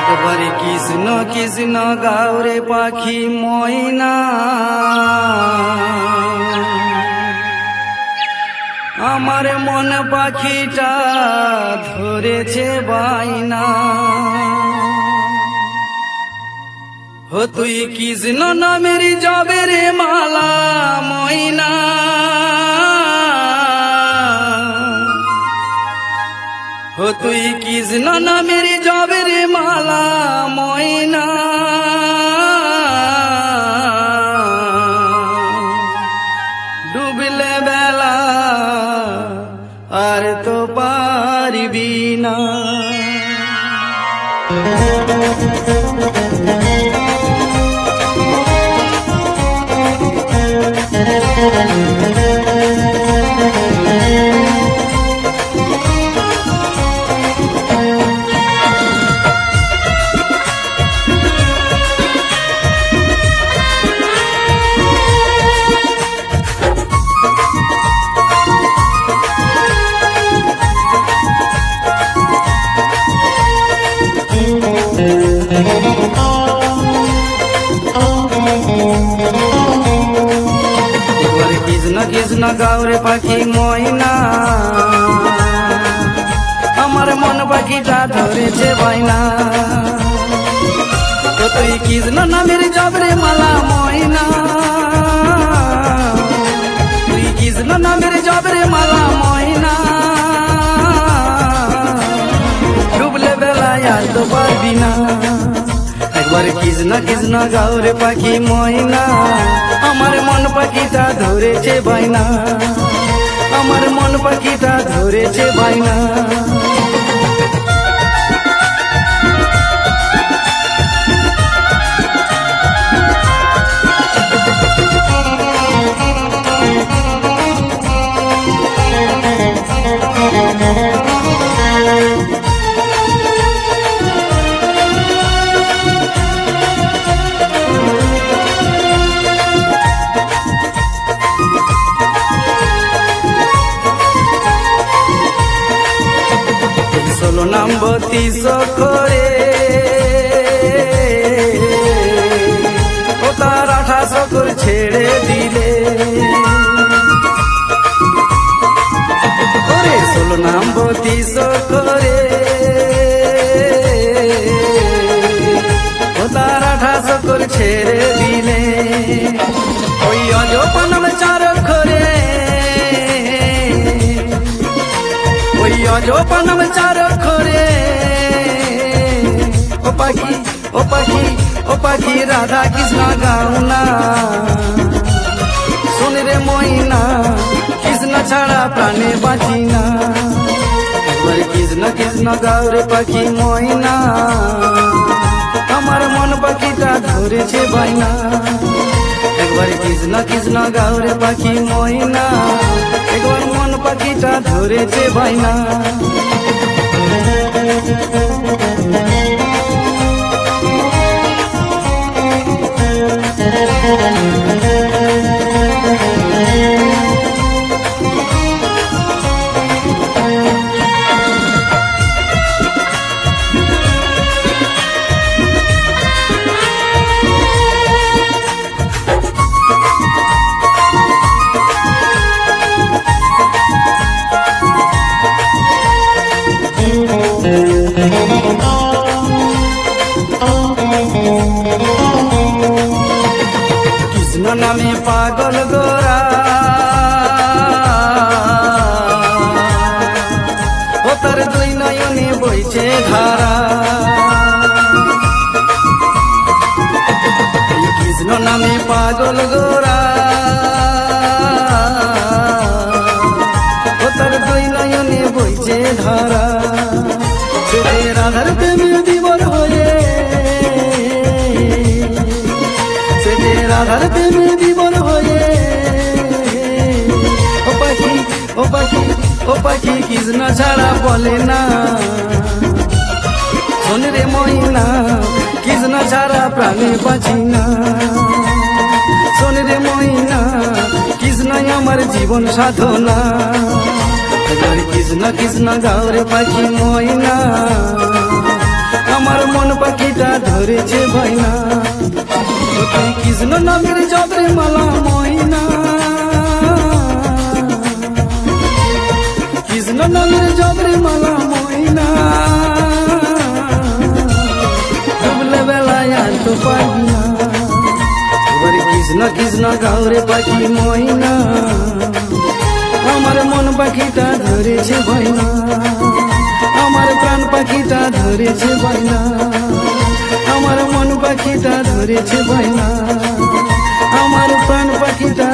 একবারে কৃষ্ণ কৃষ্ণ গাওরে পাখি ময়না, আমার মন পাখিটা ধরেছে বাইনা। হো তুই কৃষ্ণ নামের জবের মালা ময়না, হো তুই কৃষ্ণ নামের জবের মালা ময়না। ডুবলে বেলা আর তো পারবি না। কৃষ্ণ কৃষ্ণ গাওরে পাখি ময়না, আমার মন পাখিটা ধরেছে বাইনা। তো তুই কৃষ্ণ নামের জবরে মালা ময়না, তুই কৃষ্ণ নামের জবরে মালা ময়না। ডুবলে বেলায় আর তো পারবি না। একবার কৃষ্ণ কৃষ্ণ গাওরে পাখি ময়না, আমার মন পাখিটা ধরেছে বাইনা, আমার মন পাখিটা ধরেছে বাইনা। নামবতী করে ও তার 18 করে ছেড়ে দিলে, ওরে 16 নামবতী করে ও তার 18 করে ছেড়ে দিলে। ওই অজপানাম চার করে, ওই অজপানাম চার করে ও পাখি ও পাখি ও পাখি রাধা কৃষ্ণ গাওনা। শোন রে ময়না, কৃষ্ণ ছাড়া প্রাণে বাঁচি না। একবার কৃষ্ণ কৃষ্ণ গাওরে পাখি ময়না, আমার মন পাখিটা ধরেছে বাইনা। একবার কৃষ্ণ কৃষ্ণ গাওরে পাখি ময়না, একবার মন পাখিটা ধরেছে বাইনা। কৃষ্ণ নামে পাগল গোরা ও তার দুই নয়নে বইছে ধারা। কৃষ্ণ নামে পাগল গোরা ও তার দুই নয়নে বইছে ধারা। ছোটে রাধার প্রেমে বিবর হয়ে, রাধার প্রেমে বিবর হয়ে ও পাখি ও পাখি ও পাখি কৃষ্ণ ছাড়া বলে না। শোন রে ময়না, কৃষ্ণ ছাড়া প্রাণে বাঁচি না। শোন রে ময়না, কৃষ্ণই আমার জীবন সাধনা। কৃষ্ণ কৃষ্ণ গাওরে পাখি ময়না, আমার মন পাখি ধরেছে বাইনা ও তুই কৃষ্ণ নামের জপরে মালা ময়না কৃষ্ণ নামের জপরে মালা ময়না ডুবলে বেলায় আর তো পাবি না এবার কৃষ্ণ কৃষ্ণ গাওরে পাখি ময়না আমার মন পাখিটা ধরেছে বাইনা আমার প্রাণ পাখিটা ধরেছে বাইনা আমার মন পাখিটা ধরেছে বাইনা আমার প্রাণ পাখিটা